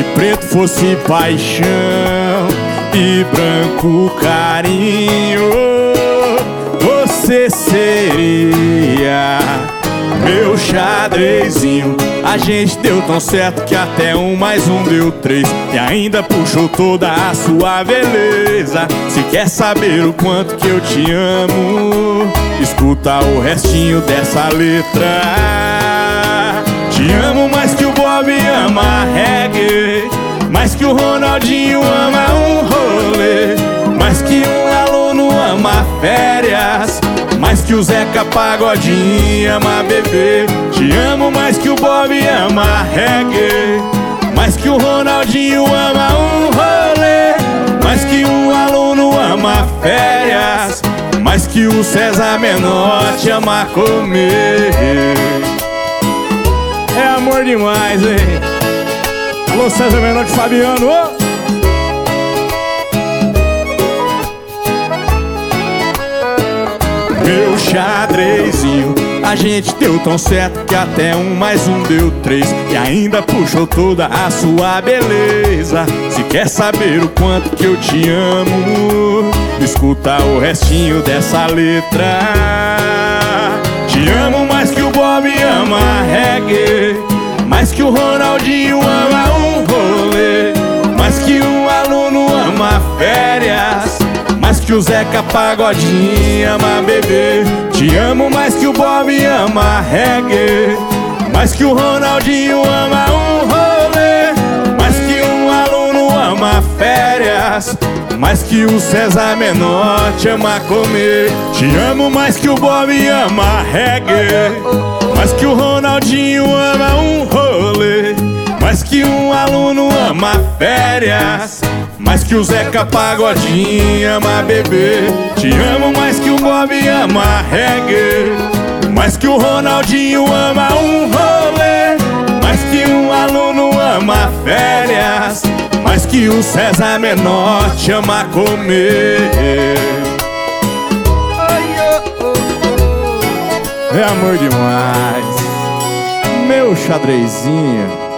preto fosse paixão e branco carinho, você seria meu xadrezinho. A gente deu tão certo que até 1 mais 1 deu 3, e ainda puxou toda a sua beleza. Se quer saber o quanto que eu te amo, escuta o restinho dessa letra. Te amo mais que o Bob ama reggae, mais que o Ronaldinho ama um rolê, mais que um aluno ama férias, mais que o Zeca Pagodinho ama beber. Te amo mais que o Bob ama reggae, mais que o Ronaldinho ama um rolê, mais que um aluno ama férias, mais que o César Menotti ama comer. É amor demais, hein? Alô, César Menotti, Fabiano. Meu xadrezinho, a gente deu tão certo que até 1 mais 1 deu 3, e ainda puxou toda a sua beleza. Se quer saber o quanto que eu te amo, escuta o restinho dessa letra. Te amo mais que o Bob ama reggae, mais que o Ronaldinho ama um rolê, mais que um aluno ama férias, mais que o Zeca Pagodinho ama beber. Te amo mais que o Bob ama reggae, mais que o Ronaldinho ama um rolê, mais que um aluno ama férias, mais que o César Menotti ama comer. Te amo mais que o Bob ama reggae, mais que o Ronaldinho ama um rolê, mais que um aluno ama férias, mais que o Zeca Pagodinho ama beber. Te amo mais que o Bob ama reggae, mais que o Ronaldinho ama um rolê, mais que um aluno ama férias, mais que o César Menotti ama comer. É amor demais, meu xadrezinho.